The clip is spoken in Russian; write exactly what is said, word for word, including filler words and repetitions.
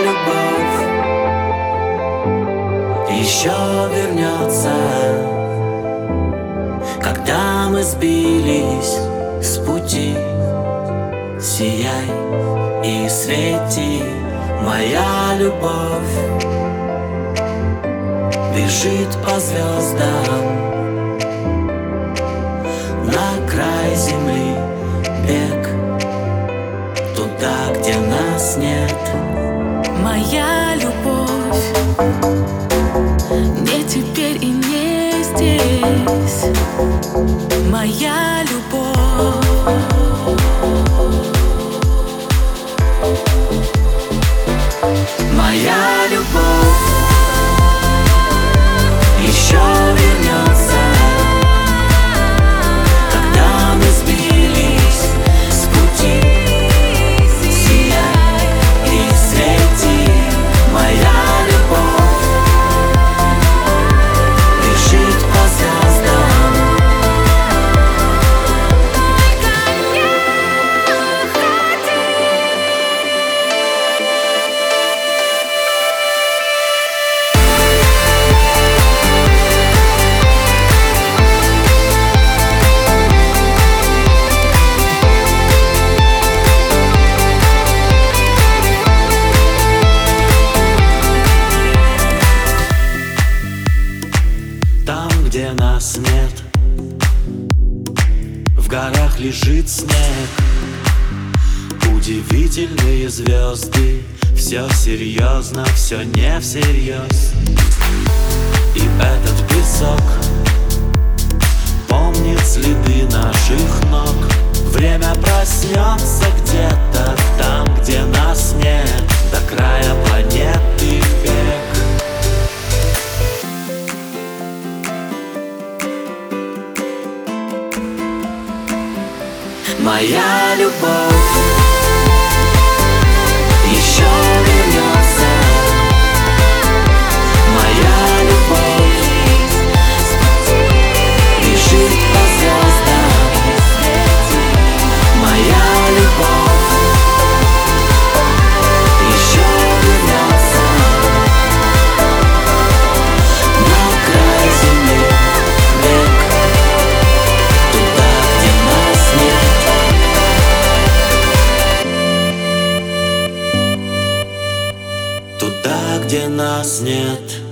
любовь еще вернется, когда мы сбились с пути. Сияй и свети, моя любовь бежит по звездам на край земли, бег туда, где нас нет. Моя любовь не теперь и не здесь. Моя любовь Моя любовь еще вернется, когда мы сбились с пути. Сияй и свети, моя любовь бежит по звездам. Там, где нас нет, в горах лежит снег. Удивительные звезды, все серьезно, все не всерьез. И этот песок помнит следы наших ног. Время проснется где-то там, где нас нет, до края планеты в бег. Моя любовь еще вернется. Моя любовь бежит по звездам. Моя любовь еще вернется на край земли, бег туда, где нас нет. Туда, где нас нет.